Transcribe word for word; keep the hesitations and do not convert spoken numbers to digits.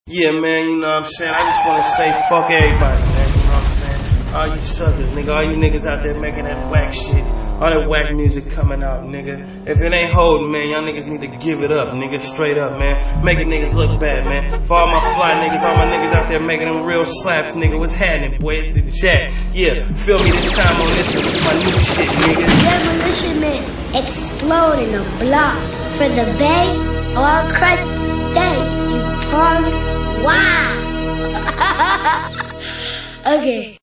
Yeah, man, you know what I'm saying? I just wanna say fuck everybody, man, you know what I'm saying? All you suckers, nigga, all you niggas out there making that whack shit, all that whack music coming out, nigga. If it ain't holding, man, y'all niggas need to give it up, nigga, straight up, man. Making niggas look bad, man. For all my fly niggas, all my niggas out there making them real slaps, nigga, what's happening, boy? It's the chat. Yeah, feel me this time on this one, it's my new shit, nigga. Revolution Man explode in a block for the Bay or Crescent State. You punks. Wow. Okay.